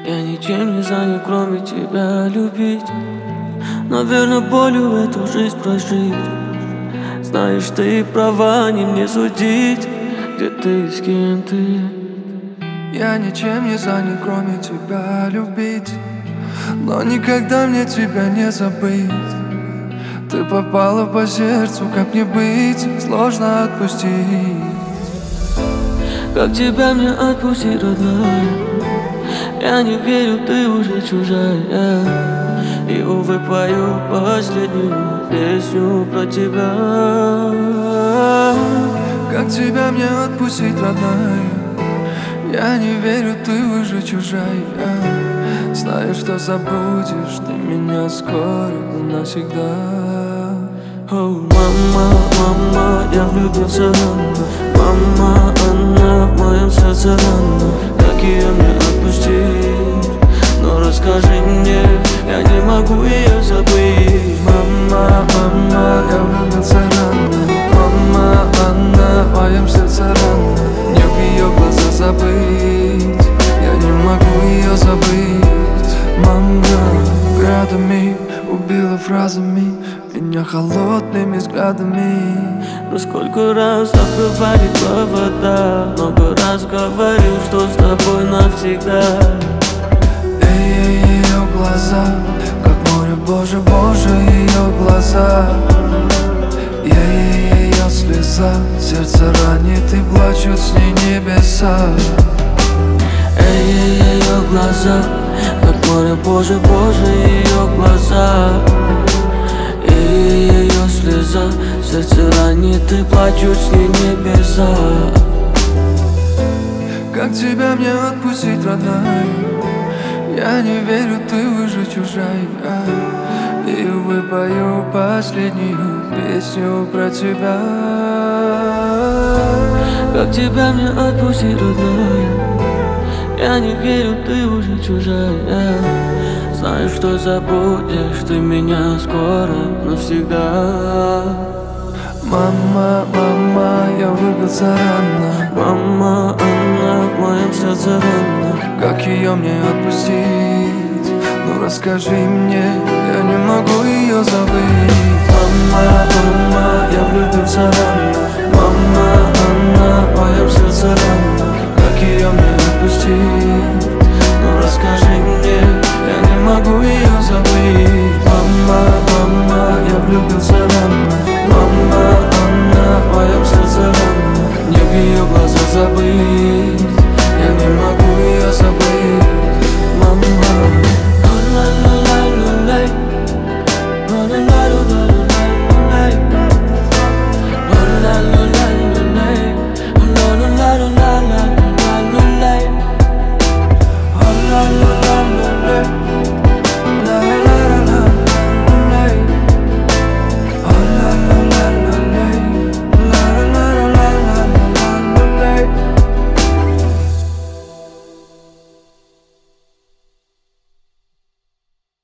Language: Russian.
Я ничем не занят, кроме тебя любить. Наверное, болью эту жизнь прожить. Знаешь, ты права, не мне судить, где ты, с кем ты. Я ничем не занят, кроме тебя любить. Но никогда мне тебя не забыть. Ты попала по сердцу, как мне быть, сложно отпустить. Как тебя мне отпустить, родная? Я не верю, ты уже чужая. И, увы, пою последнюю песню про тебя. Как тебя мне отпустить, родная? Я не верю, ты уже чужая. Знаю, что забудешь ты меня скоро, навсегда. О, мама, мама, я влюбился рано. Мама, она в моем сердце рана. Как ее мне отпустить? Но расскажи мне, я не могу ее забыть. Мама, мама, я влюбился рано. Мама, она в моем сердце рана. Не в ее глаза забыть, я не могу ее забыть. Мама, градами убила фразами меня холодными взглядами. Но сколько раз открывали провода, много раз говорил, что с тобой навсегда. Ее глаза, как море, Боже, Боже, ее глаза. Ее слеза, сердце ранит и плачут с ней небеса. Ее глаза, как море, Боже, Боже, ее глаза. Ее слеза, сердце ранит и плачут с ней небеса. Как тебя мне отпустить, родная? Я не верю, ты уже чужая. И выпою последнюю песню про тебя. Как тебя мне отпустить, родная? Я не верю, ты уже чужая. Знаю, что забудешь ты меня скоро, навсегда. Мама, мама, я влюбился рано. Мама, она в моем сердце рана. Как ее мне отпустить? Ну расскажи мне, я не могу ее забыть. Мама, мама, я влюбился рано. Мама, она в моем сердце рана. Как ее мне отпустить? Ну расскажи мне, я не могу ее забыть. Мама, мама, я влюбился рано. Мама, она в моем сердце рана. Не в ее глаза забыть.